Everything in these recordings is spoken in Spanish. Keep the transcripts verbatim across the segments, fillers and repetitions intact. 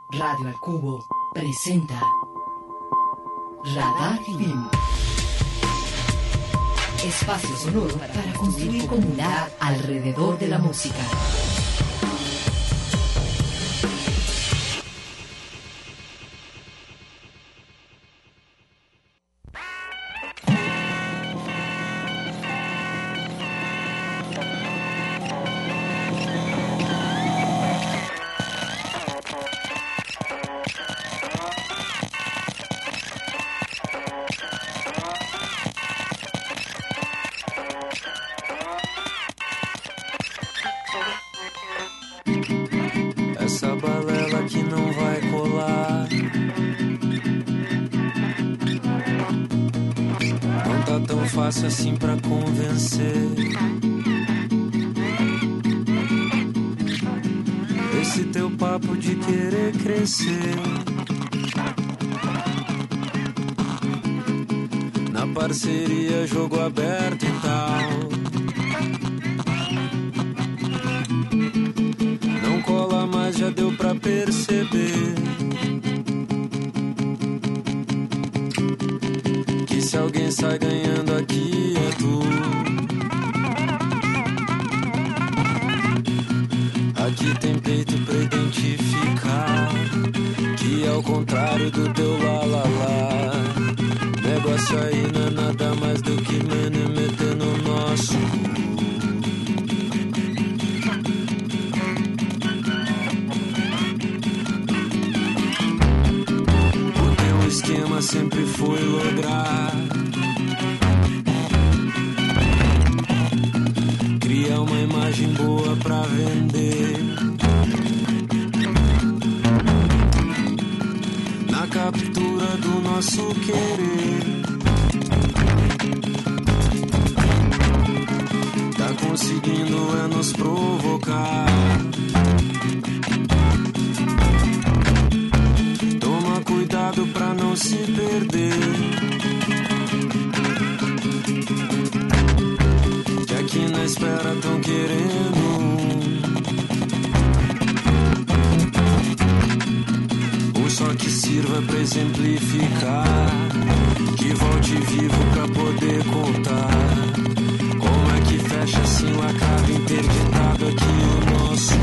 Radio Al Cubo presenta Radar Film. Espacio sonoro para construir comunidad alrededor de la música. Fácil assim pra convencer. Esse teu papo de querer crescer na parceria, jogo aberto e tal. Não cola mais, já deu pra perceber que se alguém sai ganhando aqui é tu. Aqui tem peito pra identificar que ao contrário do teu lá lá lá, negócio aí não é nada mais do que mene meter no nosso. O teu esquema sempre foi lograr criar uma imagem boa pra vender na captura do nosso querer. Tá conseguindo é nos provocar. Toma cuidado pra não se perder, que aqui na espera tão querendo um só que sirva pra exemplificar, que volte vivo pra poder contar como é que fecha assim o acaba interditado aqui o nosso.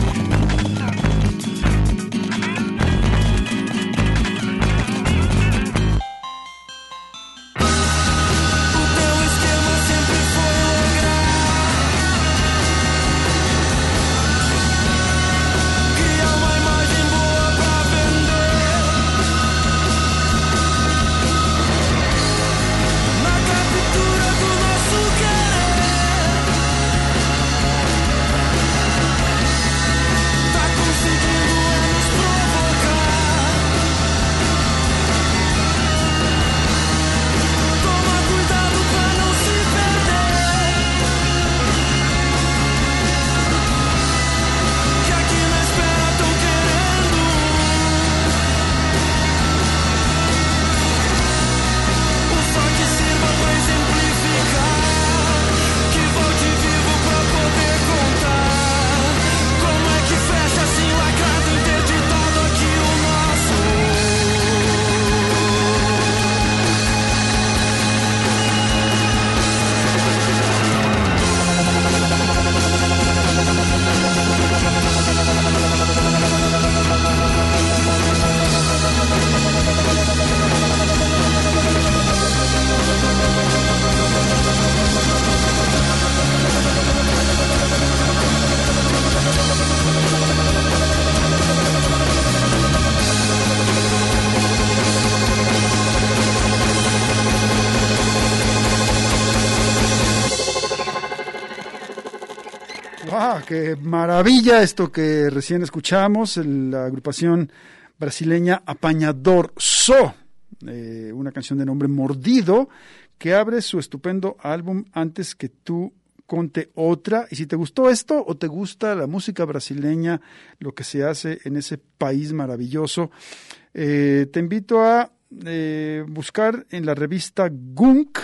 ¡Qué maravilla esto que recién escuchamos! La agrupación brasileña Apañador So, eh, una canción de nombre Mordido, que abre su estupendo álbum Antes que tú conte otra. Y si te gustó esto o te gusta la música brasileña, lo que se hace en ese país maravilloso, eh, te invito a eh, buscar en la revista Gunk,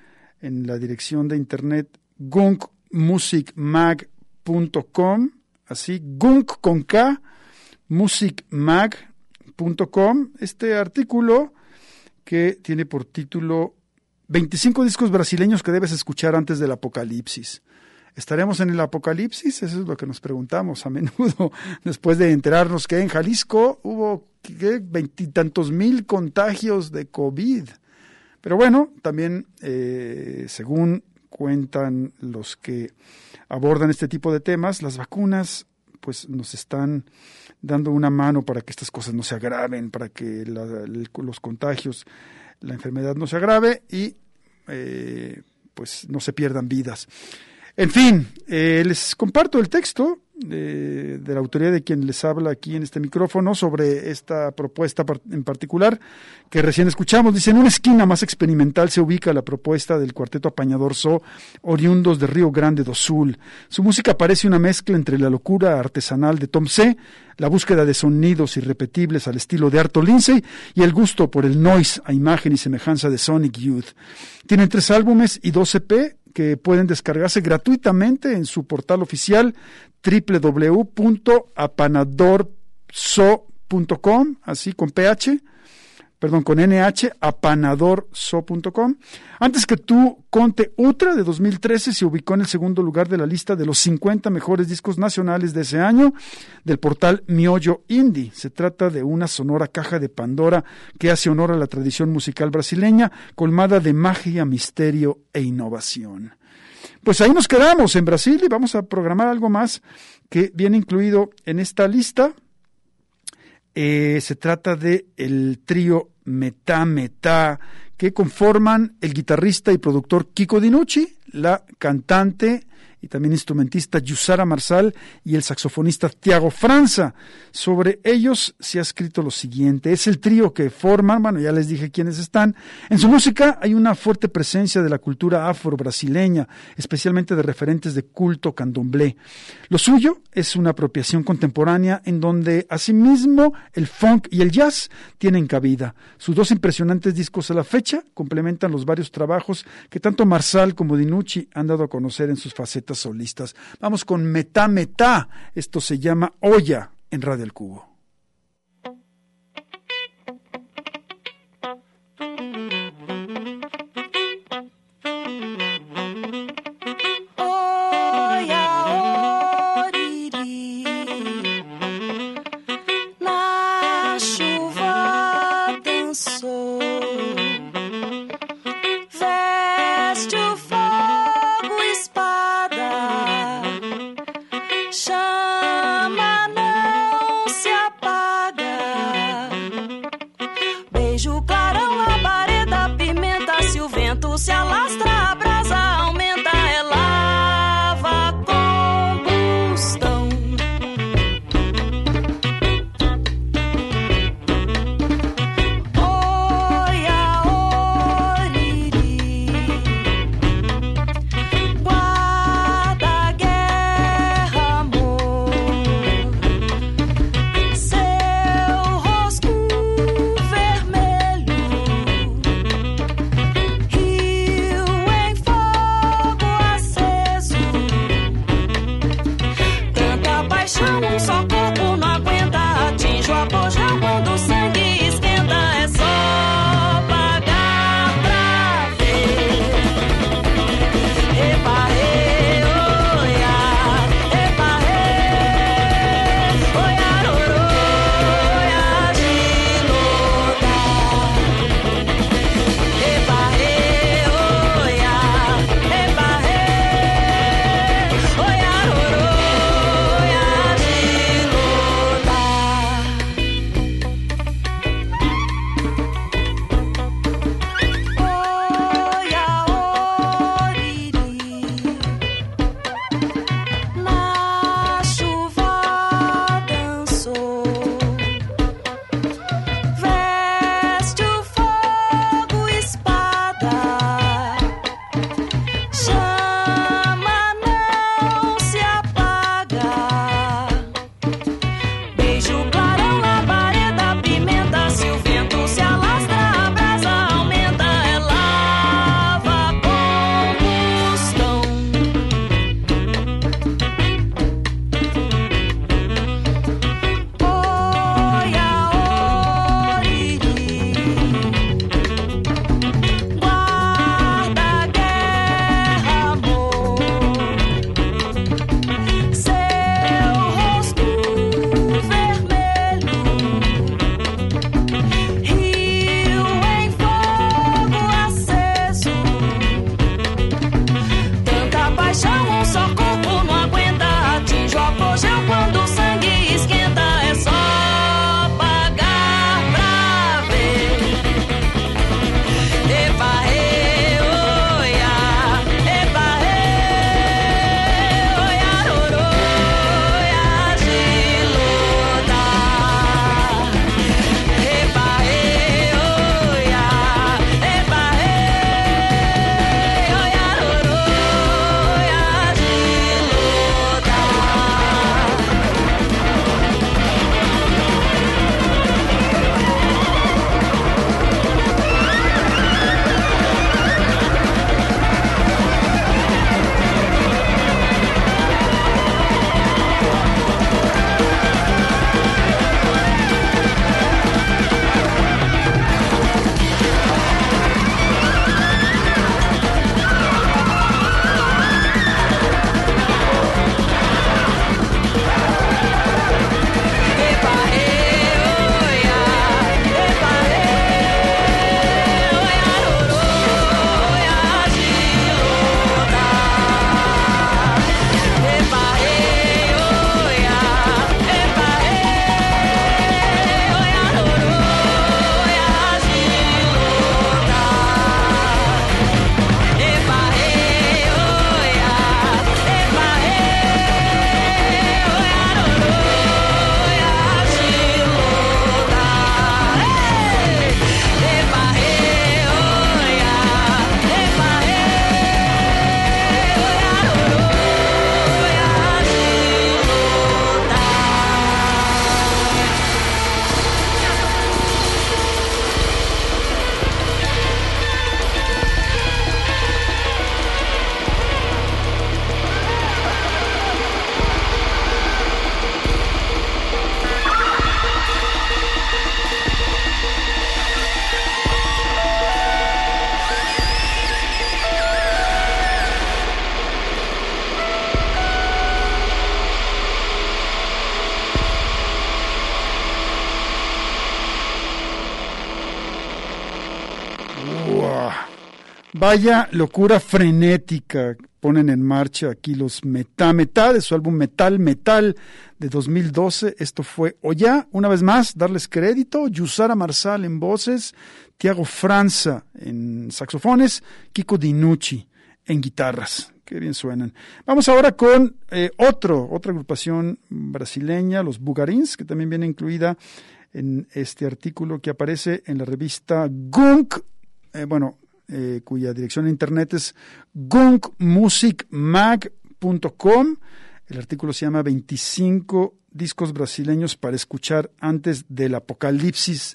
en la dirección de internet gunk music mag punto com, así, Gunk con K, music mag punto com, este artículo que tiene por título veinticinco discos brasileños que debes escuchar antes del apocalipsis. ¿Estaremos en el apocalipsis? Eso es lo que nos preguntamos a menudo, después de enterarnos que en Jalisco hubo veintitantos mil contagios de COVID. Pero bueno, también eh, según cuentan los que abordan este tipo de temas, las vacunas pues nos están dando una mano para que estas cosas no se agraven, para que la, los contagios, la enfermedad no se agrave y eh, pues no se pierdan vidas. En fin, eh, les comparto el texto de, de la autoría de quien les habla aquí en este micrófono sobre esta propuesta en particular que recién escuchamos. Dice: en una esquina más experimental se ubica la propuesta del cuarteto Apañador So, oriundos de Río Grande do Sul. Su música parece una mezcla entre la locura artesanal de Tom C., la búsqueda de sonidos irrepetibles al estilo de Arto Lindsay y el gusto por el noise a imagen y semejanza de Sonic Youth. Tienen tres álbumes y dos E P que pueden descargarse gratuitamente en su portal oficial doble u doble u doble u punto apanadorso punto com, así con ph, perdón, con nh, apanadorso punto com. Antes que tú, Conte Utra de dos mil trece se ubicó en el segundo lugar de la lista de los cincuenta mejores discos nacionales de ese año del portal Miollo Indie. Se trata de una sonora caja de Pandora que hace honor a la tradición musical brasileña, colmada de magia, misterio e innovación. Pues ahí nos quedamos en Brasil y vamos a programar algo más que viene incluido en esta lista. Eh, se trata de el trío Metá Metá, que conforman el guitarrista y productor Kiko Dinucci, la cantante y también instrumentista Yusara Marsal y el saxofonista Thiago França. Sobre ellos se ha escrito lo siguiente: es el trío que forman, bueno, ya les dije quiénes están. En su música hay una fuerte presencia de la cultura afro-brasileña, especialmente de referentes de culto candomblé. Lo suyo es una apropiación contemporánea en donde asimismo el funk y el jazz tienen cabida. Sus dos impresionantes discos a la fecha complementan los varios trabajos que tanto Marsal como Dinucci han dado a conocer en sus facetas solistas. Vamos con Metá Metá. Esto se llama Olla en Radio El Cubo. Vaya locura frenética ponen en marcha aquí los Metá Metá de su álbum Metal Metal de dos mil doce. Esto fue Oya, una vez más, darles crédito, Yusara Marsal en voces, Tiago Franza en saxofones, Kiko Dinucci en guitarras. Qué bien suenan. Vamos ahora con eh, otro, otra agrupación brasileña, los Bugarins, que también viene incluida en este artículo que aparece en la revista Gunk, eh, bueno, eh, cuya dirección en internet es gunk music mag punto com. El artículo se llama veinticinco discos brasileños para escuchar antes del apocalipsis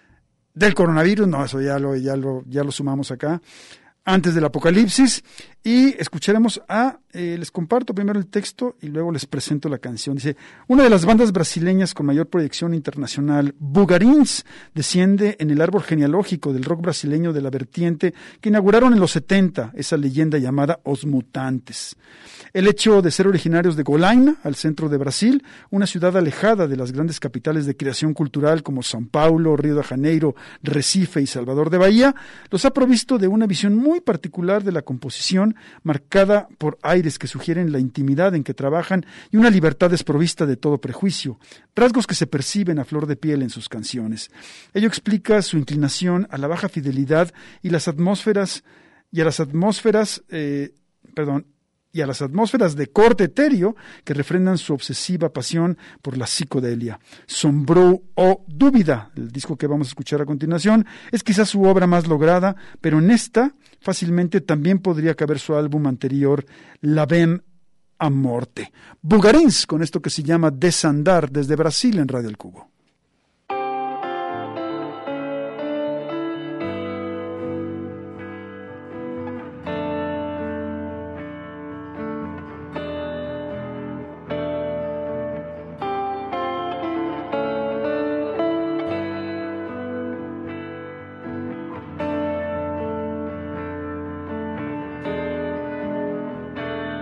del coronavirus. No, eso ya lo, ya lo, ya lo sumamos acá. Antes del apocalipsis, y escucharemos a, eh, les comparto primero el texto y luego les presento la canción. Dice, una de las bandas brasileñas con mayor proyección internacional, Bugarins, desciende en el árbol genealógico del rock brasileño de la vertiente que inauguraron en los setenta, esa leyenda llamada Os Mutantes. El hecho de ser originarios de Golaina, al centro de Brasil, una ciudad alejada de las grandes capitales de creación cultural como São Paulo, Río de Janeiro, Recife y Salvador de Bahía, los ha provisto de una visión muy particular de la composición, marcada por aires que sugieren la intimidad en que trabajan y una libertad desprovista de todo prejuicio, rasgos que se perciben a flor de piel en sus canciones. Ello explica su inclinación a la baja fidelidad y las atmósferas y a las atmósferas, eh, perdón, y a las atmósferas de corte etéreo que refrendan su obsesiva pasión por la psicodelia. Sombrou o Dúvida, el disco que vamos a escuchar a continuación, es quizás su obra más lograda, pero en esta fácilmente también podría caber su álbum anterior, La Bem a Morte. Bugarins, con esto que se llama Desandar, desde Brasil en Radio El Cubo.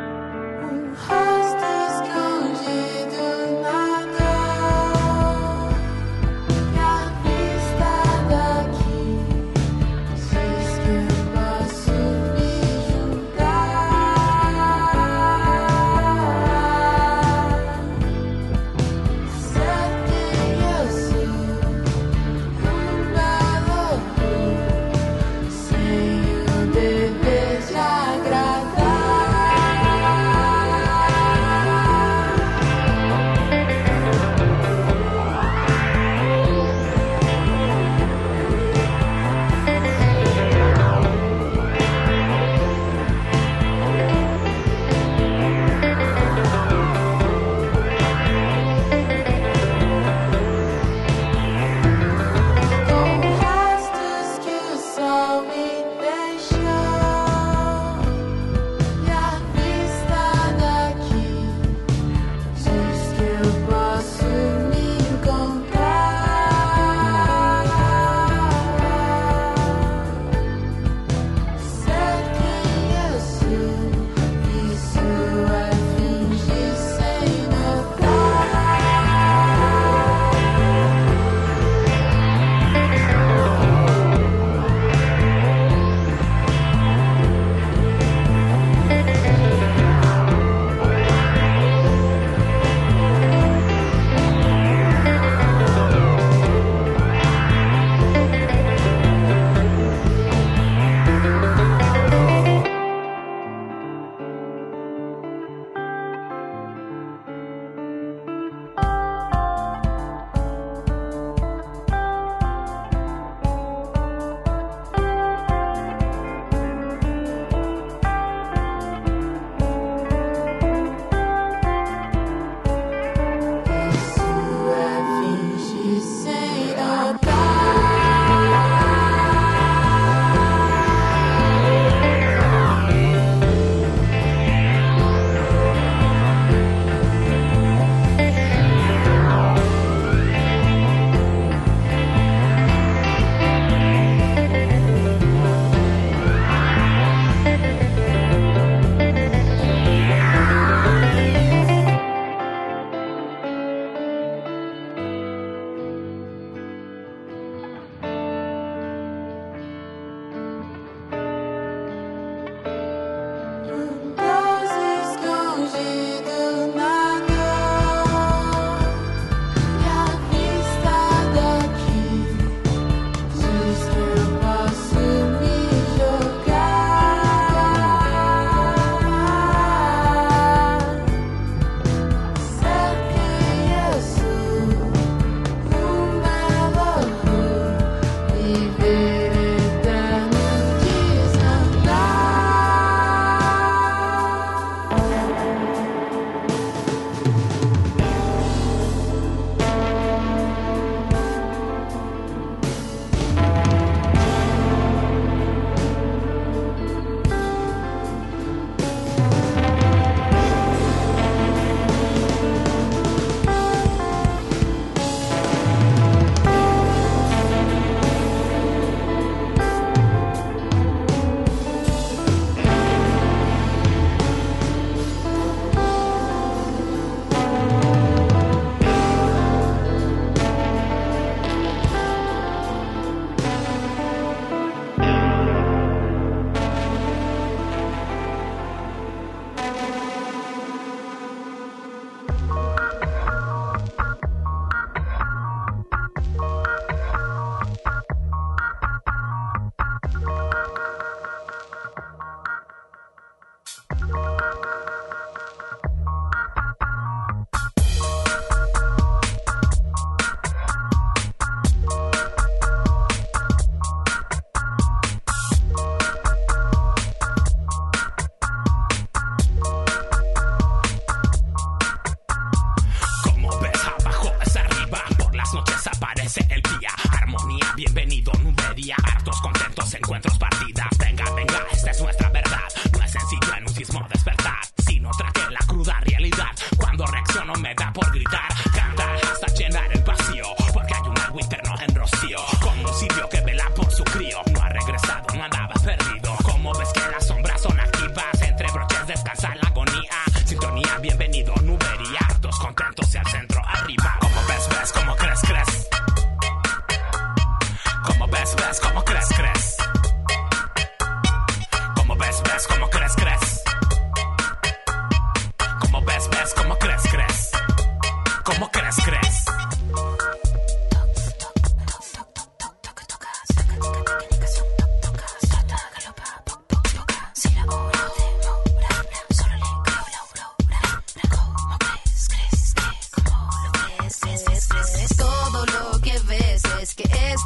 Rosto escondido, nada.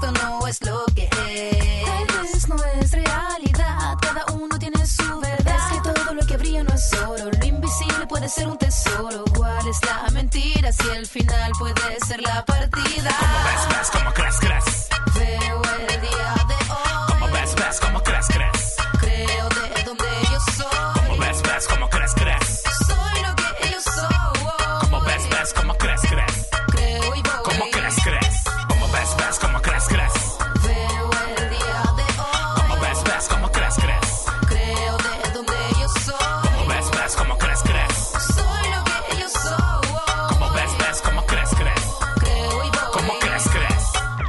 esto no es lo que es. Tal vez no es realidad, cada uno tiene su verdad. Es que todo lo que brilla no es oro, lo invisible puede ser un tesoro. ¿Cuál es la mentira si el final puede ser la partida? ¿Cómo ves, ves, cómo crees, crees? Veo el día de hoy. ¿Cómo ves, ves, cómo crees, crees? Creo de donde yo soy. ¿Cómo ves, ves, cómo crees, crees? Soy lo que yo soy. ¿Cómo ves, ves, cómo crees, crees? Creo y voy. ¿Cómo crees, crees? ¿Cómo ves, ves, cómo crees, crees? Veo el día de hoy. ¿Cómo ves, ves, cómo crees, crees? Creo de donde yo soy. ¿Cómo ves, ves, cómo crees, crees? Soy lo que yo soy. ¿Cómo ves, ves, cómo crees, crees? Creo y voy. ¿Cómo crees, crees?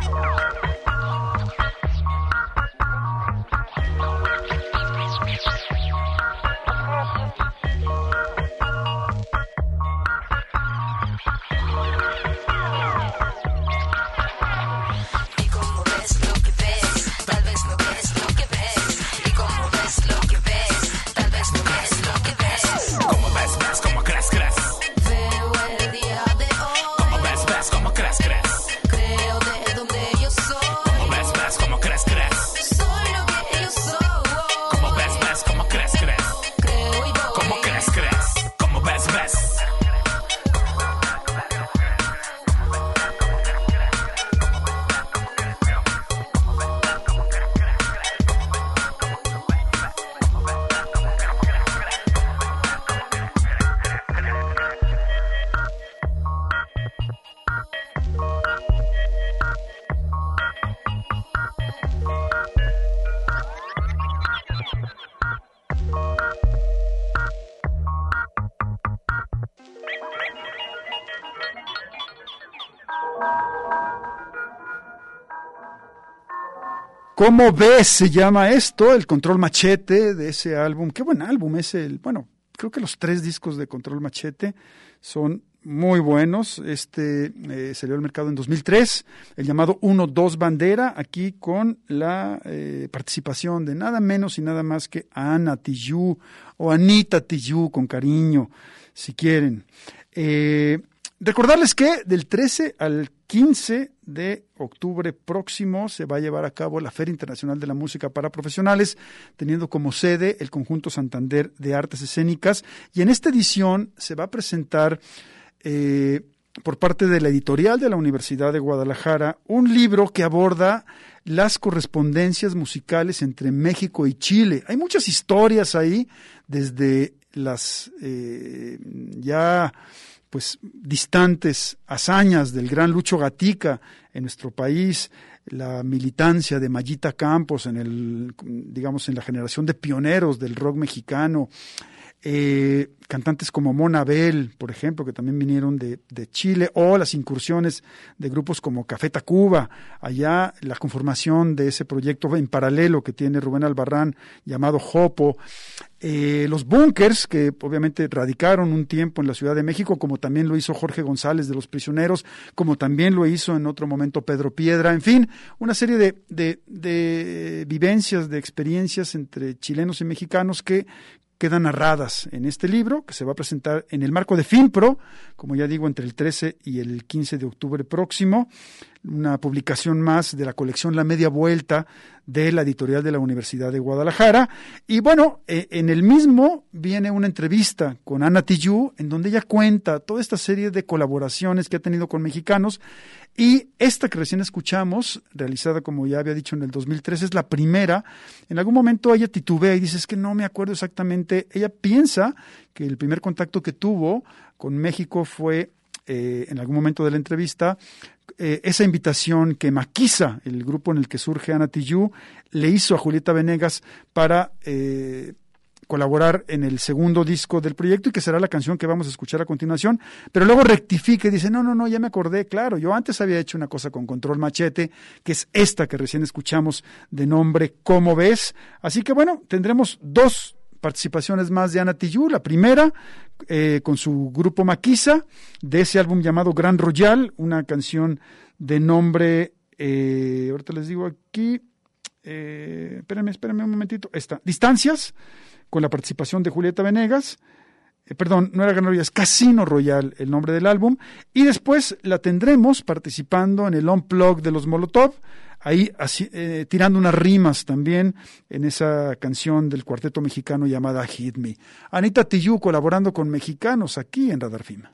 Y como ves lo que ves, tal vez no ves lo que ves. Y como ves lo que ves, tal vez no ves lo que ves. ¿Cómo ves, ves, cómo crees, crees? Veo el día de hoy. ¿Cómo ves, ves, cómo crees, crees? Creo de donde yo soy. ¿Cómo ves, ves, cómo crees, crees? Soy lo que yo soy. ¿Cómo ves, ves, cómo crees, crees? Creo y voy. ¿Cómo crees, crees? ¿Cómo ves, ves? ¿Cómo ves? Se llama esto, el Control Machete de ese álbum. Qué buen álbum es el, bueno, creo que los tres discos de Control Machete son muy buenos. Este eh, salió al mercado en dos mil tres, el llamado uno dos Bandera, aquí con la eh, participación de nada menos y nada más que Ana Tijoux, o Anita Tijoux, con cariño, si quieren. Eh, recordarles que del trece al quince de octubre próximo se va a llevar a cabo la Feria Internacional de la Música para Profesionales, teniendo como sede el Conjunto Santander de Artes Escénicas, y en esta edición se va a presentar eh, por parte de la editorial de la Universidad de Guadalajara un libro que aborda las correspondencias musicales entre México y Chile. Hay muchas historias ahí, desde las eh, ya pues distantes hazañas del gran Lucho Gatica en nuestro país, la militancia de Mayita Campos en el, digamos, en la generación de pioneros del rock mexicano, eh, cantantes como Mona Bell, por ejemplo, que también vinieron de, de Chile, o las incursiones de grupos como Café Tacuba, allá la conformación de ese proyecto en paralelo que tiene Rubén Albarrán llamado Jopo, eh, los Bunkers, que obviamente radicaron un tiempo en la Ciudad de México, como también lo hizo Jorge González de Los Prisioneros, como también lo hizo en otro momento Pedro Piedra, en fin, una serie de, de, de vivencias, de experiencias entre chilenos y mexicanos que quedan narradas en este libro, que se va a presentar en el marco de FinPro, como ya digo, entre el trece y el quince de octubre próximo, una publicación más de la colección La Media Vuelta de la editorial de la Universidad de Guadalajara. Y bueno, eh, en el mismo viene una entrevista con Ana Tijoux, en donde ella cuenta toda esta serie de colaboraciones que ha tenido con mexicanos, y esta que recién escuchamos, realizada, como ya había dicho, en el dos mil tres, es la primera. En algún momento ella titubea y dice, es que no me acuerdo exactamente. Ella piensa que el primer contacto que tuvo con México fue, eh, en algún momento de la entrevista, eh, esa invitación que Maquisa, el grupo en el que surge Ana Tijoux, le hizo a Julieta Venegas para eh, colaborar en el segundo disco del proyecto, y que será la canción que vamos a escuchar a continuación, pero luego rectifica y dice, no, no, no, ya me acordé, claro, yo antes había hecho una cosa con Control Machete, que es esta que recién escuchamos, de nombre ¿Cómo ves? Así que bueno, tendremos dos participaciones más de Ana Tijoux, la primera eh, con su grupo Maquisa, de ese álbum llamado Gran Royal, una canción de nombre, eh, ahorita les digo aquí, eh, espérenme, espérenme un momentito, esta, Distancias, con la participación de Julieta Venegas, eh, perdón, no era Gran Royal, es Casino Royal el nombre del álbum, y después la tendremos participando en el Unplugged de los Molotov, ahí así, eh, tirando unas rimas también en esa canción del cuarteto mexicano llamada Hit Me. Anita Tijoux colaborando con mexicanos aquí en Radar Fima.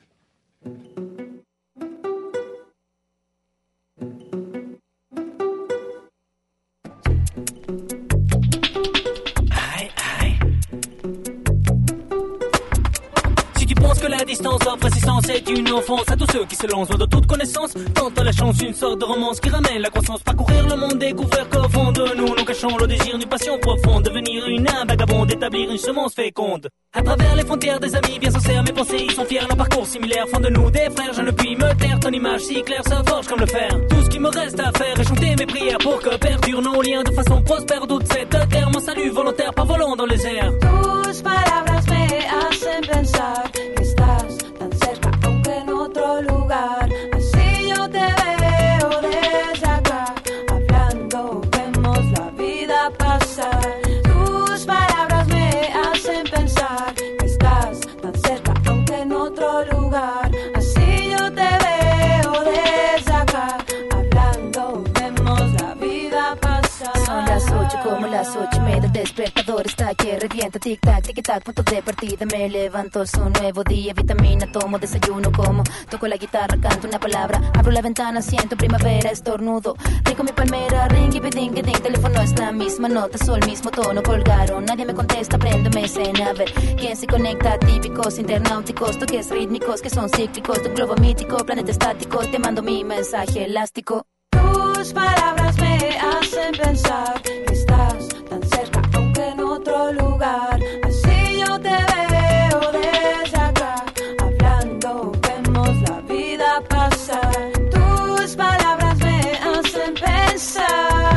Que la distance offre résistance est une offense à tous ceux qui se lancent loin de toute connaissance. Tentent à la chance une sorte de romance qui ramène la croissance. Parcourir le monde, découvrir qu'au fond de nous, nous cachons le désir d'une passion profonde. Devenir une âme vagabonde, établir une semence féconde. À travers les frontières des amis bien sincères, mes pensées ils sont fiers. Nos parcours similaires font de nous des frères. Je ne puis me taire, ton image si claire se forge comme le fer. Tout ce qui me reste à faire est chanter mes prières pour que perdurent nos liens de façon prospère. Doute cette terre, mon salut volontaire par volant dans les airs. Tus palabras me hacen pensar que estás tan cerca aunque en otro lugar. Así yo te veo desde acá, hablando vemos la vida pasar. Tus palabras me hacen pensar que estás tan cerca aunque en otro lugar. Así yo te veo desde acá, hablando vemos la vida pasar. Son las ocho como las ocho y media, el despertador está que revienta, tic tac, tic tac, punto de partida, me levanto, es un nuevo día, vitamina, tomo, desayuno, como, toco la guitarra, canto una palabra, abro la ventana, siento primavera, estornudo, rico mi palmera, ringy, ding, ding, teléfono es la misma nota, sol, mismo tono, colgaron, nadie me contesta, prendo mi escena, a ver, quién se conecta, típicos, internauticos, toques rítmicos, que son cíclicos, de un globo mítico, planeta estático, te mando mi mensaje elástico. Tus palabras me hacen pensar que estás tan cerca aunque en otro lugar. Así yo te veo desde acá, hablando vemos la vida pasar. Tus palabras me hacen pensar.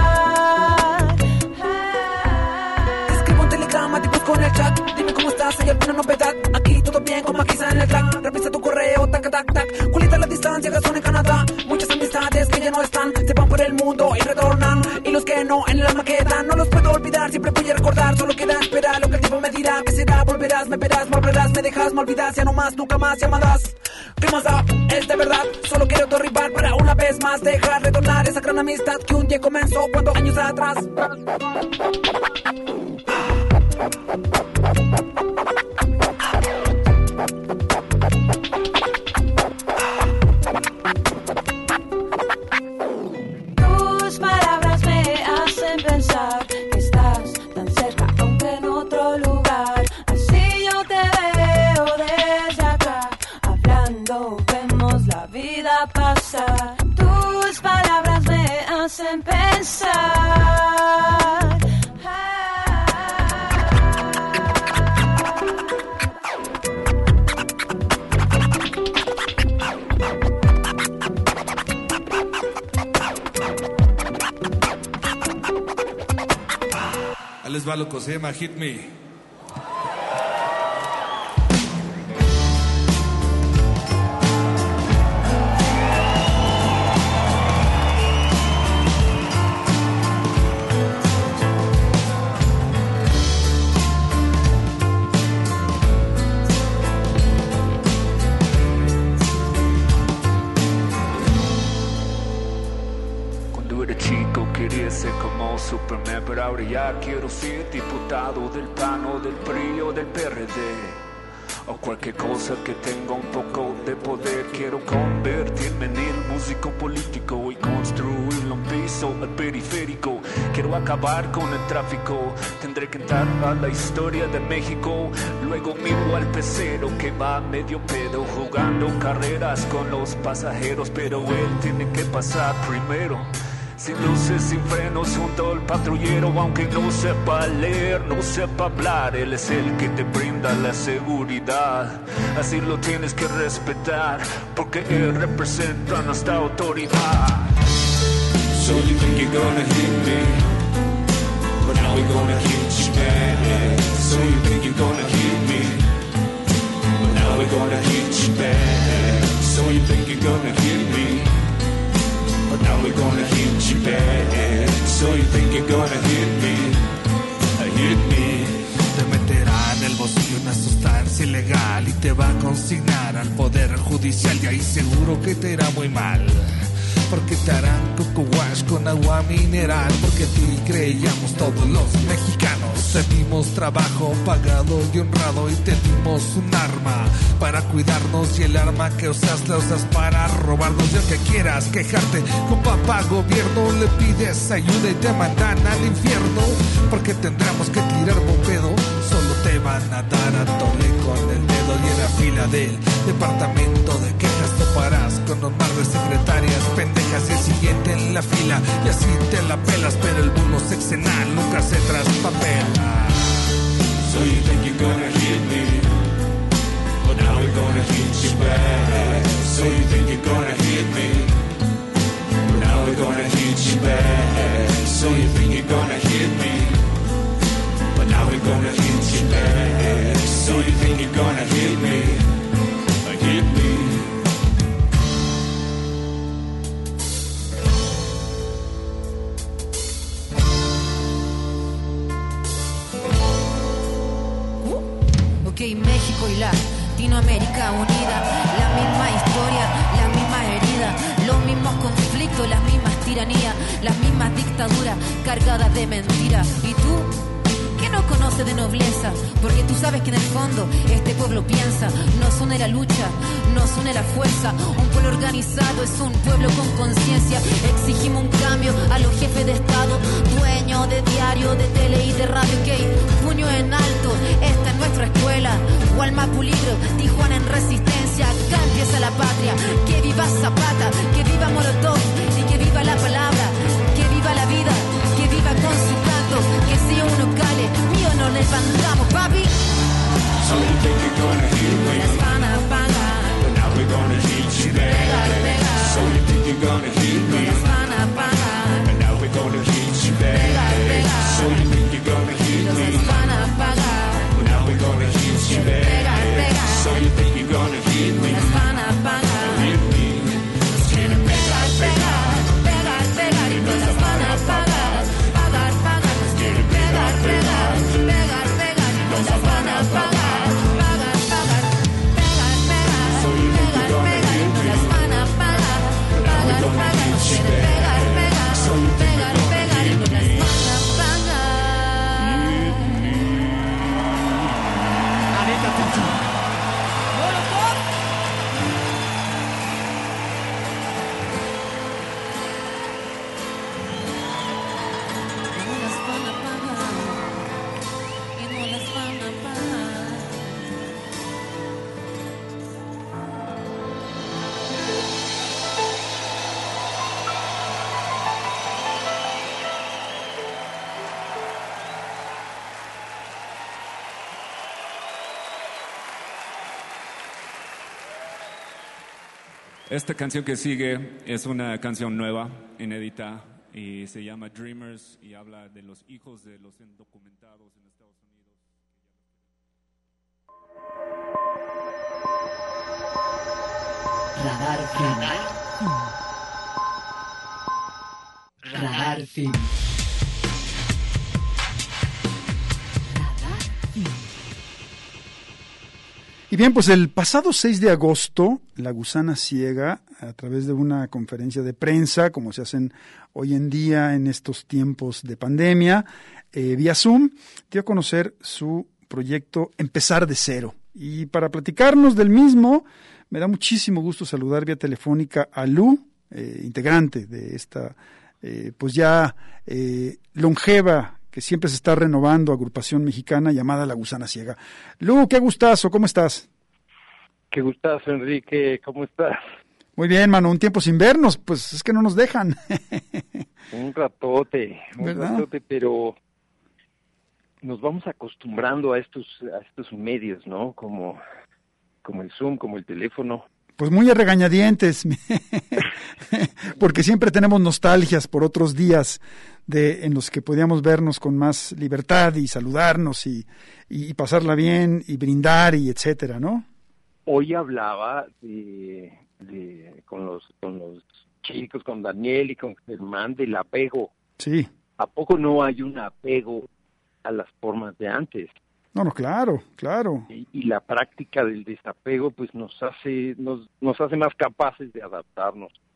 Escribo un telegrama, te busco en el chat. Dime cómo estás, hay alguna novedad. Aquí todo bien, como aquí en el track. Revisa tu correo, tac, tac, tac. Culita la distancia, razón en Canadá. Muchas amistades que ya no están, se van por el mundo y retornan. Y los que no, en el alma quedan. No los puedo olvidar, siempre voy a recordar. Solo queda esperar lo que el tiempo me dirá. ¿Qué será? Volverás, me verás, volverás, me dejas, me olvidas. Ya no más, nunca más llamadas. ¿Qué más da? Es de verdad. Solo quiero derribar para una vez más dejar retornar esa gran amistad que un día comenzó cuando años atrás. Tus palabras me hacen pensar que estás tan cerca aunque en otro lugar. Así yo te veo desde acá, hablando vemos la vida pasar. Tus palabras me hacen pensar. Ahí les va lo que se llama Hit Me. Como Superman, pero ahora ya quiero ser diputado del P A N o del P R I o del P R D o cualquier cosa que tenga un poco de poder. Quiero convertirme en el músico político y construir un piso al periférico. Quiero acabar con el tráfico, tendré que entrar a la historia de México. Luego miro al pecero que va medio pedo jugando carreras con los pasajeros, pero él tiene que pasar primero. Sin luces, sin frenos, junto al patrullero. Aunque no sepa leer, no sepa hablar, él es el que te brinda la seguridad. Así lo tienes que respetar, porque él representa nuestra autoridad. So you think you're gonna hit me, but now we're gonna hit you back. So you think you're gonna hit me, but now we're gonna hit you back. So you think you're gonna hit me, but now we're gonna hit you back. So you think you're gonna hit me, hit me. Te meterá en el bolsillo una sustancia ilegal y te va a consignar al poder judicial, y ahí seguro que te irá muy mal, porque te harán coco wash trash con agua mineral, porque en ti creíamos todos los mexicanos. Te dimos trabajo pagado y honrado y te dimos un arma para cuidarnos, y el arma que usas la usas para robarnos. Y aunque quieras quejarte con papá gobierno, le pides ayuda y te mandan al infierno, porque tendremos que tirar bombedo. Solo te van a dar a tole con el dedo, y en la fila del departamento de quejas toparás con un mar de secretarias pendejas, y el siguiente en la fila, y así te la pelas. Pero el bulo sexenal nunca se traspapela. So you think you're gonna hit me, but now we're gonna hit you back. So you think you're gonna hit me, but now we're gonna hit you back. So you think you're gonna hit me, but now we're gonna hit you back. So you think you're gonna hit me, or hit me. Ok, México y Latinoamérica unida, la misma historia, la misma herida, los mismos conflictos, las mismas tiranías, las mismas dictaduras cargadas de mentiras. ¿Y tú? ¿Qué no conoces de nobleza? Porque tú sabes que en el fondo este pueblo piensa, nos une la lucha, nos une la fuerza. Un pueblo organizado es un pueblo con conciencia. Exigimos un cambio a los jefes de Estado, dueños de diario, de tele y de radio. Que puño en alto, esta es nuestra escuela. Gualma Puligro, Tijuana en resistencia. Acá empieza la patria. Que viva Zapata, que viva Molotov y que viva la palabra. Que viva la vida, que viva con su canto. Que si uno cale, mío no levantamos, papi. So you think you're gonna hit me, Las van a pagar. but now we're gonna hit you back. So you think you're gonna hit me, Las van a pagar. but now we're gonna hit you back. So you think you're gonna hit me, Las van a pagar. but now we're gonna hit you back. So you think you're gonna hit me, Las van a pagar. hit me. Nos quieren pegar, pegar, pegar, pegar y nos las van a pagar. Pagar, pagar, nos quieren pegar, pegar, pegar, pegar y nos las van a pagar. Pagar, pagar, pegar, pegar, pegar, pegar y nos las van a pagar. Pagar, pagar, nos quieren pegar, pegar, pegar, pegar y nos las van a pagar. Anita Tutu. Molotov. No las van a pagar, y no las van a pagar. Esta canción que sigue es una canción nueva, inédita, y se llama Dreamers, y habla de los hijos de los indocumentados en Estados Unidos. Radar Film. Radar Film. Radar Film. Y bien, pues el pasado seis de agosto, La Gusana Ciega, a través de una conferencia de prensa, como se hacen hoy en día en estos tiempos de pandemia, eh, vía Zoom, dio a conocer su proyecto Empezar de Cero. Y para platicarnos del mismo, me da muchísimo gusto saludar vía telefónica a Lu, eh, integrante de esta, eh, pues ya eh, longeva, que siempre se está renovando, agrupación mexicana llamada La Gusana Ciega. Lu, qué gustazo, ¿cómo estás? Qué gustazo, Enrique, ¿cómo estás? Muy bien, mano, un tiempo sin vernos, pues es que no nos dejan. Un ratote, un ¿verdad? ratote, pero nos vamos acostumbrando a estos a estos medios, ¿no? Como como el Zoom, como el teléfono. Pues muy a regañadientes, porque siempre tenemos nostalgias por otros días de en los que podíamos vernos con más libertad y saludarnos y, y pasarla bien y brindar y etcétera, ¿no? Hoy hablaba de, de con los con los chicos, con Daniel y con Germán, del apego. Sí. ¿A poco no hay un apego a las formas de antes? No, no, claro, claro. Y, y la práctica del desapego pues nos hace nos nos hace más capaces de adaptarnos.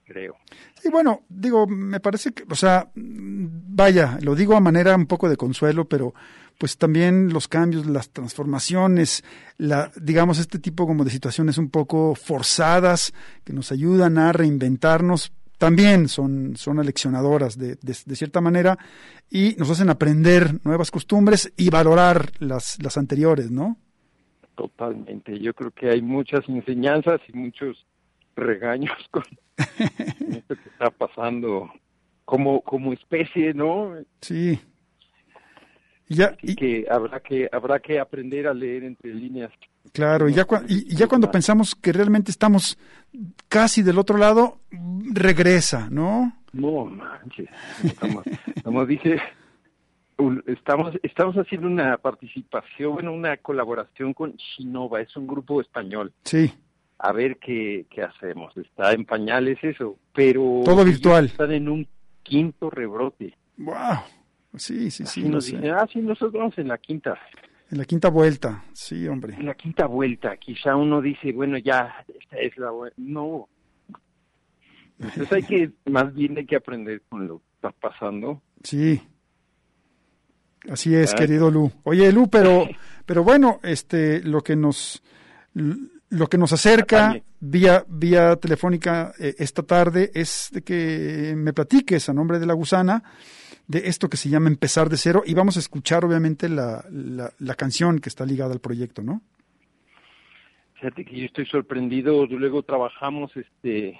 creo. Sí, bueno, digo, me parece que, o sea, vaya, lo digo a manera un poco de consuelo, pero pues también los cambios, las transformaciones, la, digamos, este tipo como de situaciones un poco forzadas que nos ayudan a reinventarnos, también son, son aleccionadoras de, de, de cierta manera y nos hacen aprender nuevas costumbres y valorar las, las anteriores, ¿no? Totalmente. Yo creo que hay muchas enseñanzas y muchos regaños con esto que está pasando como como especie, ¿no? Sí. Ya, y que habrá que habrá que aprender a leer entre líneas. Claro, y ya, y, y ya cuando pensamos que realmente estamos casi del otro lado, regresa, ¿no? No manches, como, como dice, estamos estamos haciendo una participación, una colaboración con Shinova, es un grupo español. Sí. A ver qué, qué hacemos. Está en pañales eso, pero... Todo virtual. Están en un quinto rebrote. ¡Wow! Sí, sí, sí. Así nos dicen, ah, sí, nosotros vamos en la quinta. En la quinta vuelta, sí, hombre. En la quinta vuelta. Quizá uno dice, bueno, ya, esta es la vuelta. No. Entonces hay que, más bien hay que aprender con lo que está pasando. Sí. Así es, ah, querido Lu. Oye, Lu, pero, pero bueno, este, lo que nos... Lo que nos acerca vía vía telefónica eh, esta tarde es de que me platiques a nombre de La Gusana de esto que se llama Empezar de Cero y vamos a escuchar obviamente la, la, la canción que está ligada al proyecto, ¿no? Fíjate que yo estoy sorprendido, luego trabajamos este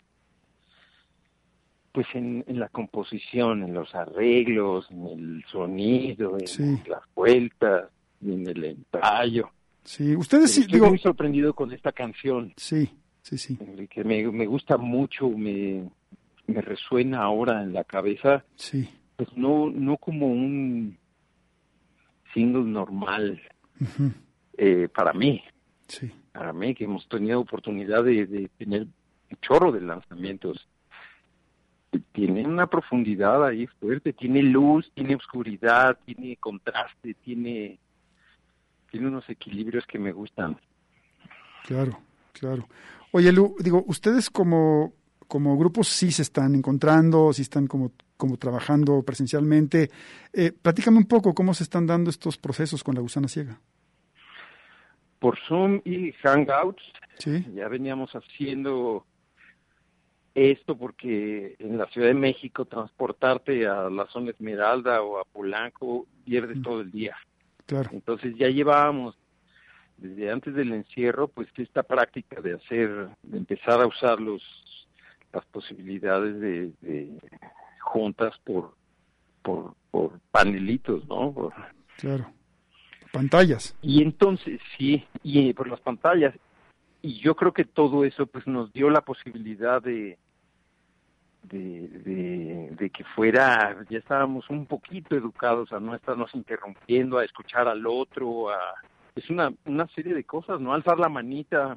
pues en, en la composición, en los arreglos, en el sonido, en sí. las vueltas, en el ensayo. Sí, ustedes sí, Estoy digo, muy sorprendido con esta canción. Sí, sí, sí. Que me, me gusta mucho, me, me resuena ahora en la cabeza. Sí. Pues no, no como un single normal uh-huh. eh, para mí. Sí. Para mí, que hemos tenido oportunidad de, de tener un chorro de lanzamientos. Tiene una profundidad ahí fuerte, tiene luz, tiene oscuridad, tiene contraste, tiene... tiene unos equilibrios que me gustan. Claro, claro. Oye, Lu, digo, ustedes como, como grupos sí se están encontrando, sí están como, como trabajando presencialmente. Eh, platícame un poco cómo se están dando estos procesos con La Gusana Ciega. Por Zoom y Hangouts. Sí. Ya veníamos haciendo esto porque en la Ciudad de México transportarte a la zona Esmeralda o a Polanco pierdes mm. todo el día. Claro. Entonces ya llevábamos desde antes del encierro pues esta práctica de hacer, de empezar a usar los las posibilidades de, de juntas por por por panelitos, ¿no? Por, claro. Pantallas. Y entonces sí, y por las pantallas. Y yo creo que todo eso pues nos dio la posibilidad de De, de, de que fuera, ya estábamos un poquito educados a no estarnos interrumpiendo, a escuchar al otro, a, es una, una serie de cosas, ¿no? Alzar la manita.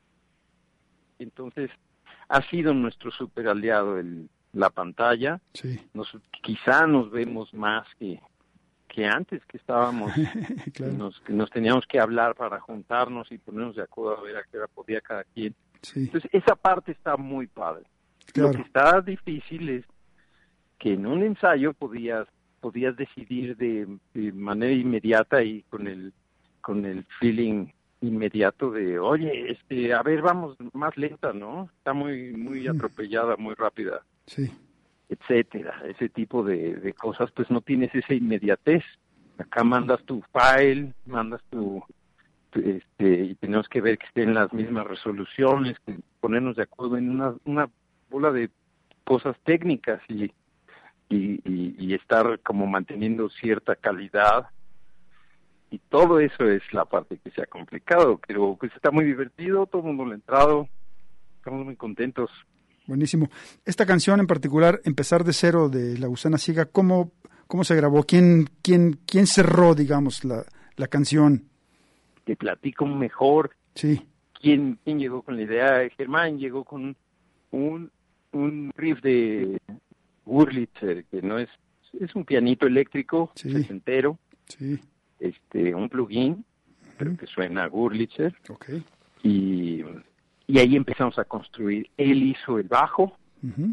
Entonces, ha sido nuestro super aliado el, la pantalla. Sí. Nos, quizá nos vemos más que, que antes, que estábamos, claro. que nos, que nos teníamos que hablar para juntarnos y ponernos de acuerdo a ver a qué hora podía cada quien. Sí. Entonces, esa parte está muy padre. Claro. Lo que está difícil es que en un ensayo podías podías decidir de, de manera inmediata y con el con el feeling inmediato de, oye, este, a ver, vamos más lenta, ¿no? Está muy muy atropellada, muy rápida, sí, etcétera. Ese tipo de, de cosas, pues no tienes esa inmediatez. Acá mandas tu file, mandas tu este y tenemos que ver que estén las mismas resoluciones, que ponernos de acuerdo en una una bola de cosas técnicas y, y, y, y estar como manteniendo cierta calidad, y todo eso es la parte que se ha complicado, pero pues está muy divertido, todo el mundo lo ha entrado, estamos muy contentos. Buenísimo. Esta canción en particular, Empezar de Cero, de La Gusana Ciega, ¿cómo, cómo se grabó? ¿Quién, quién, quién cerró, digamos, la, la canción? Te platico mejor. Sí. ¿Quién, quién llegó con la idea? Germán llegó con un un riff de Wurlitzer, que no es es un pianito eléctrico, sí. sesentero, sí. este un plugin, uh-huh. pero que suena a Wurlitzer. Okay. Y, y ahí empezamos a construir. Él hizo el bajo, Uh-huh.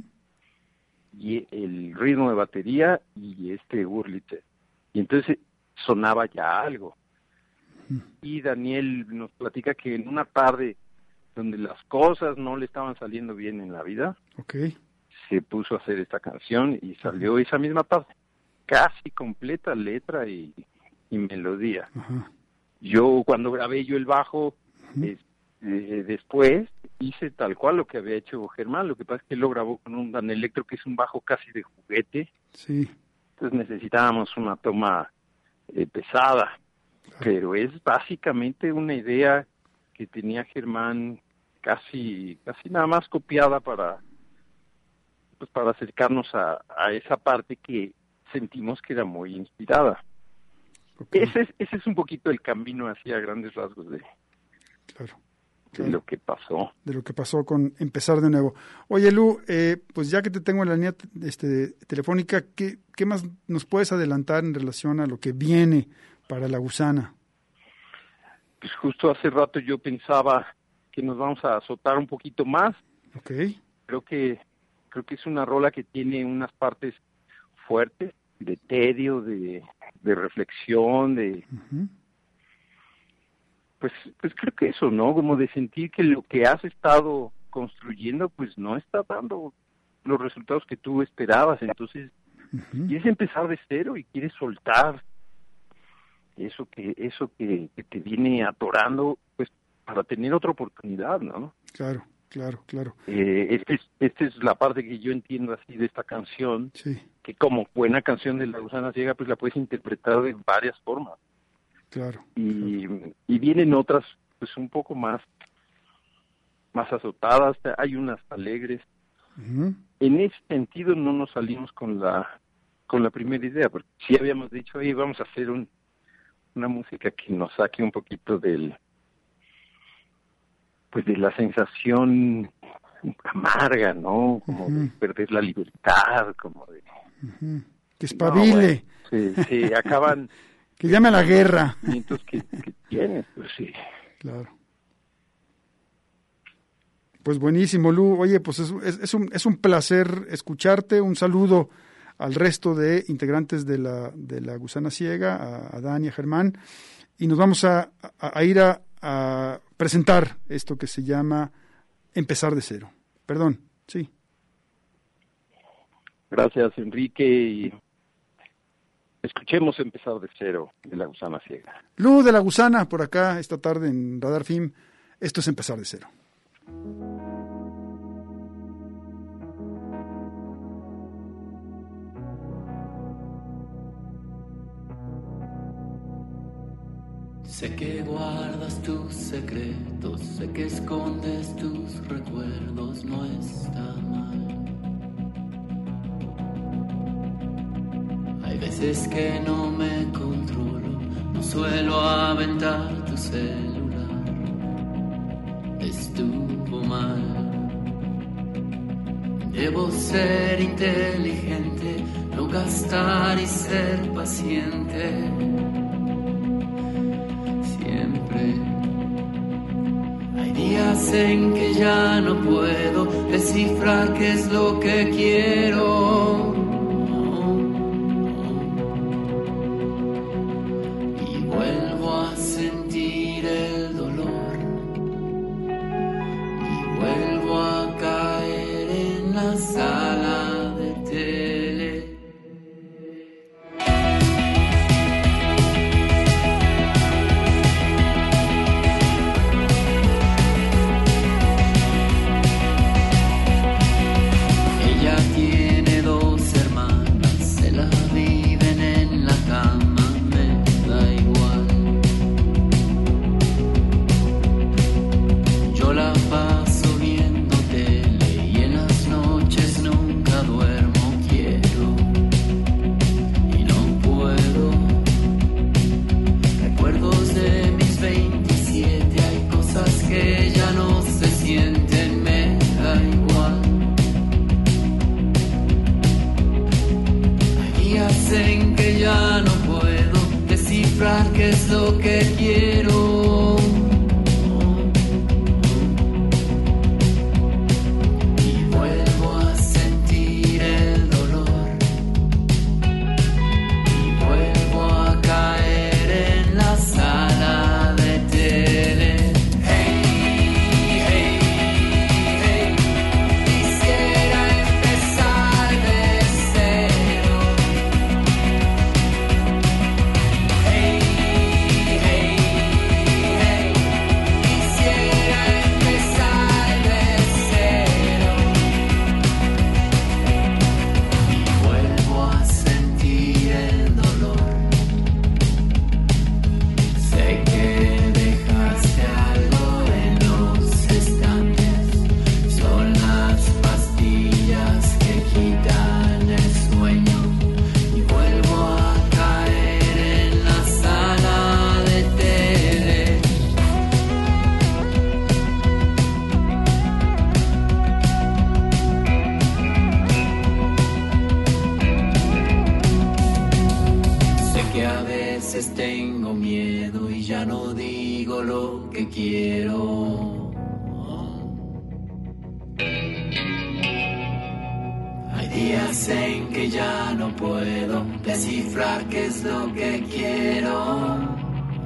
Y el ritmo de batería y este Wurlitzer. Y entonces sonaba ya algo. Uh-huh. Y Daniel nos platica que en una tarde donde las cosas no le estaban saliendo bien en la vida, okay, se puso a hacer esta canción y salió esa misma tarde, casi completa letra y, y melodía. Uh-huh. Yo cuando grabé yo el bajo, uh-huh, es, eh, después hice tal cual lo que había hecho Germán, lo que pasa es que él lo grabó con un Danelectro que es un bajo casi de juguete. Sí. Entonces necesitábamos una toma eh, pesada, claro, pero es básicamente una idea que tenía Germán casi casi nada más copiada para pues para acercarnos a, a esa parte que sentimos que era muy inspirada. Okay. Ese es ese es un poquito el camino hacia grandes rasgos de, claro, de claro, lo que pasó. De lo que pasó con Empezar de Nuevo. Oye, Lu, eh, pues ya que te tengo en la línea este, telefónica, ¿qué, ¿qué más nos puedes adelantar en relación a lo que viene para La Gusana? Pues justo hace rato yo pensaba que nos vamos a azotar un poquito más. Okay. Creo que creo que es una rola que tiene unas partes fuertes, de tedio, de, de reflexión, de uh-huh, pues pues creo que eso, ¿no? Como de sentir que lo que has estado construyendo pues no está dando los resultados que tú esperabas, entonces uh-huh, quieres empezar de cero y quieres soltar eso que eso que, que te viene atorando, pues para tener otra oportunidad, ¿no? Claro, claro, claro. Eh, esta es, este es la parte que yo entiendo así de esta canción, sí, que como buena canción de La Gusana Ciega, pues la puedes interpretar de varias formas. Claro. Y, claro. y vienen otras, pues un poco más, más azotadas, hay unas alegres. Uh-huh. En ese sentido no nos salimos con la, con la primera idea, porque sí habíamos dicho, oye, vamos a hacer un una música que nos saque un poquito del pues de la sensación amarga, ¿no? Como uh-huh, de perder la libertad, como de uh-huh, que espabile, no, bueno, sí, sí, acaban que llame a la guerra, que, que tienes, pues sí, claro. Pues buenísimo, Lu. Oye, pues es, es, es un es un placer escucharte. Un saludo al resto de integrantes de la de la Gusana Ciega, a, a Dan y a Germán, y nos vamos a, a, a ir a, a presentar esto que se llama Empezar de Cero. Perdón, sí. Gracias, Enrique, y escuchemos Empezar de Cero de la Gusana Ciega. Lu de la Gusana, por acá, esta tarde en Radar F I M. Esto es Empezar de Cero. Sé que guardas tus secretos, sé que escondes tus recuerdos, no está mal. Hay veces que no me controlo, no suelo aventar tu celular, estuvo mal. Debo ser inteligente, no gastar y ser paciente. Hay días en que ya no puedo descifrar qué es lo que quiero. Y vuelvo a sentir el dolor. Y vuelvo a caer en la sala de tele. ¿Qué es lo que quiero? Y vuelvo a veces tengo miedo y ya no digo lo que quiero. Hay días en que ya no puedo descifrar qué es lo que quiero.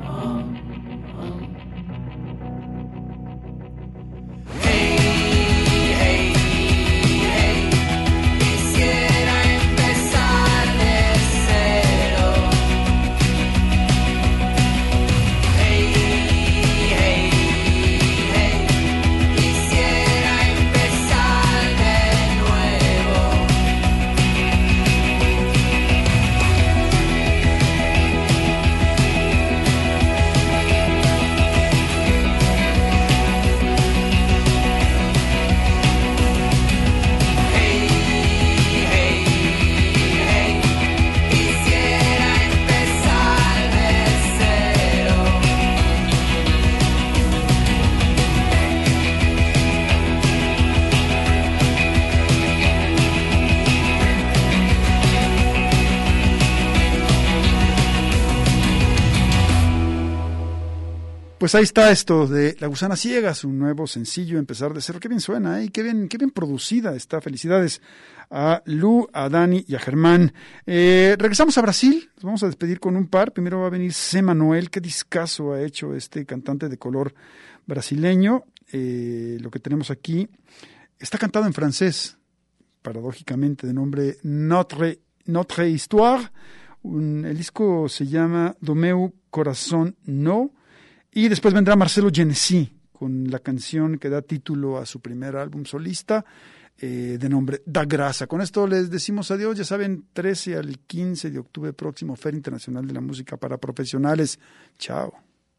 Pues ahí está esto de La Gusana Ciega, su nuevo sencillo, Empezar de Cero. Qué bien suena, ¿eh? Qué bien, qué bien producida está. Felicidades a Lu, a Dani y a Germán. Eh, regresamos a Brasil, nos vamos a despedir con un par. Primero va a venir C. Manuel, qué discazo ha hecho este cantante de color brasileño. Eh, lo que tenemos aquí está cantado en francés, paradójicamente, de nombre Notre, Notre Histoire. Un, el disco se llama Do meu coração no. Y después vendrá Marcelo Genesi con la canción que da título a su primer álbum solista, eh, de nombre Da Grasa. Con esto les decimos adiós. Ya saben, trece al quince de octubre próximo, Feria Internacional de la Música para Profesionales. Chao.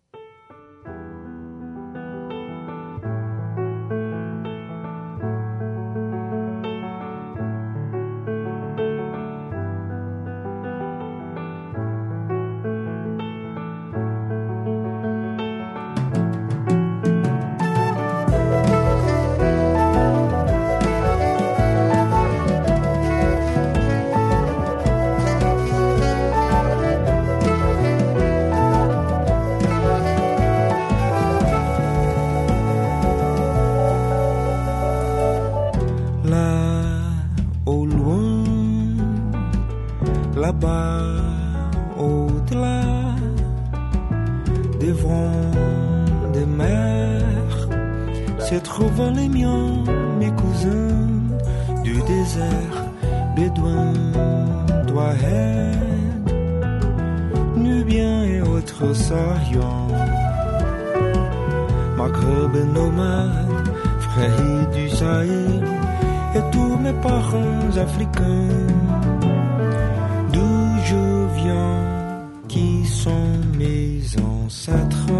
Maghreb nomade, frère du Sahel, et tous mes parents africains, d'où je viens, qui sont mes ancêtres,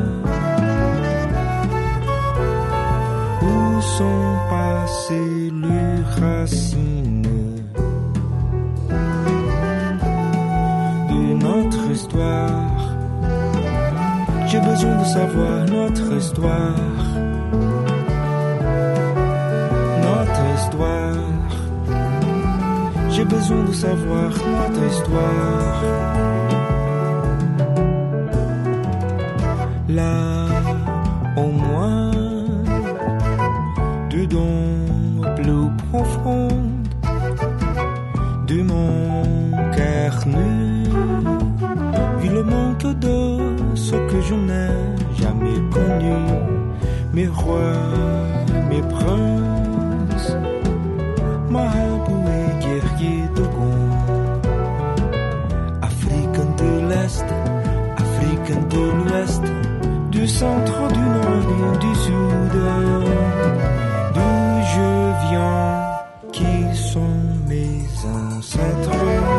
où sont passées les racines de notre histoire. J'ai besoin de savoir notre histoire, notre histoire. J'ai besoin de savoir notre histoire. Là, au moins, dedans plus profonde de mon cœur nu, vu le manque de ce que je n'ai jamais connu, mes rois, mes princes, marabouts et guerriers de Gond, africains de l'Est, africains de l'Ouest, du centre, du nord et du sud, d'où je viens, qui sont mes ancêtres.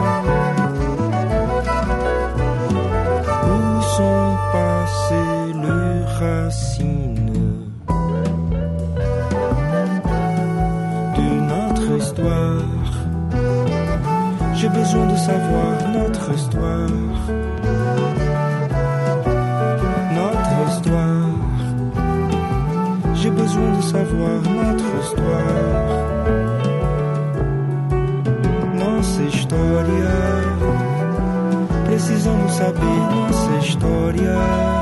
Sont passées les racines de notre histoire. J'ai besoin de savoir notre histoire, notre histoire. J'ai besoin de savoir notre histoire. Nossa história Precisamos saber nossa história,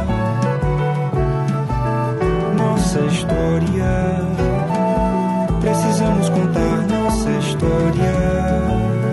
nossa história. Precisamos contar nossa história.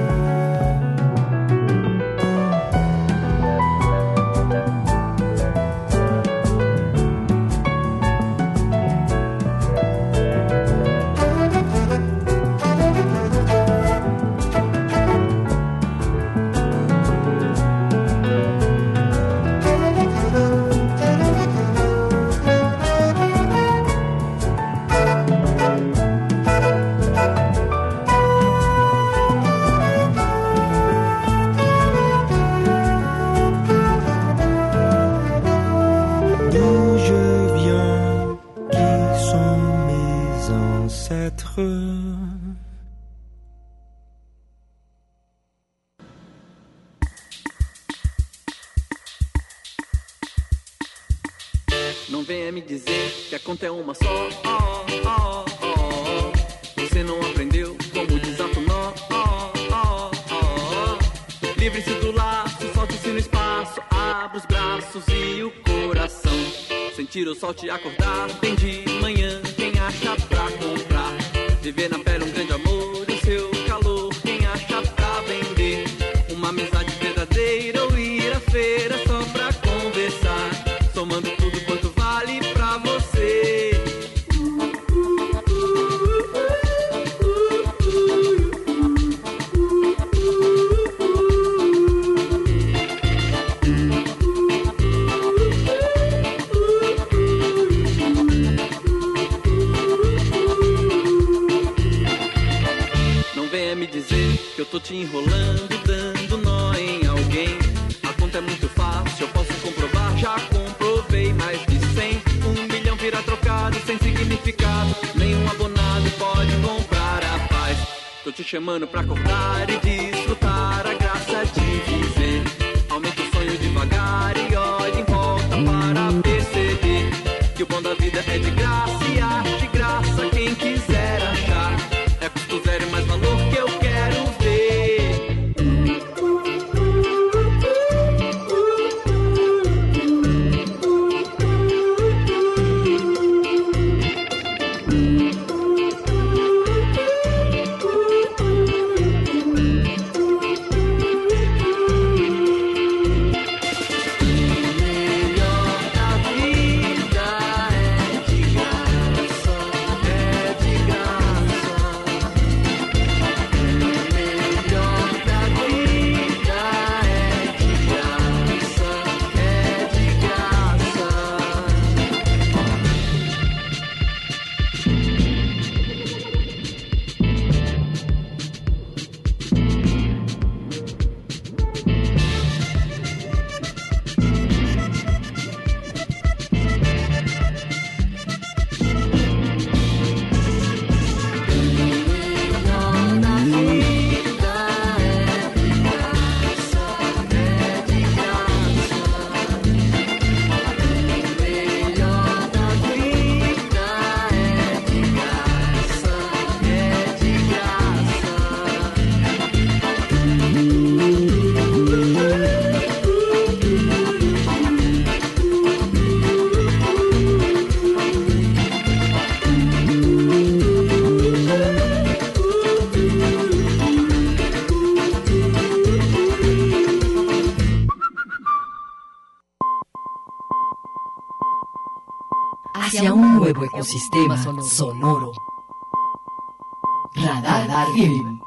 Não venha me dizer que a conta é uma só. Oh, oh, oh, oh. Você não aprendeu como desata o nó. Oh, oh, oh, oh. Livre-se do laço, solte-se no espaço. Abra os braços e o coração. Sentir o sol te acordar bem de manhã. Quem acha pra comprar? Viver na pele um grande amor, o seu calor. Quem acha pra vender? Uma amizade verdadeira ou ir à feira só pra conversar. Somando tudo quanto vale pra você. Não venha me dizer que eu tô te enrolando, dando nó em alguém. A conta é muito fácil, eu posso comprovar, já comprovei mais de cem. Um milhão vira trocado, sem significado. Nenhum abonado pode comprar a paz. Tô te chamando pra acordar e desfrutar a graça de viver. Aumenta o sonho devagar e olha em volta para perceber que o bom da vida é de graça e arte graça. Quem quiser achar, é custo zero e mais valor que eu quero ver. Hacia un nuevo ecosistema sonoro. Radar Film.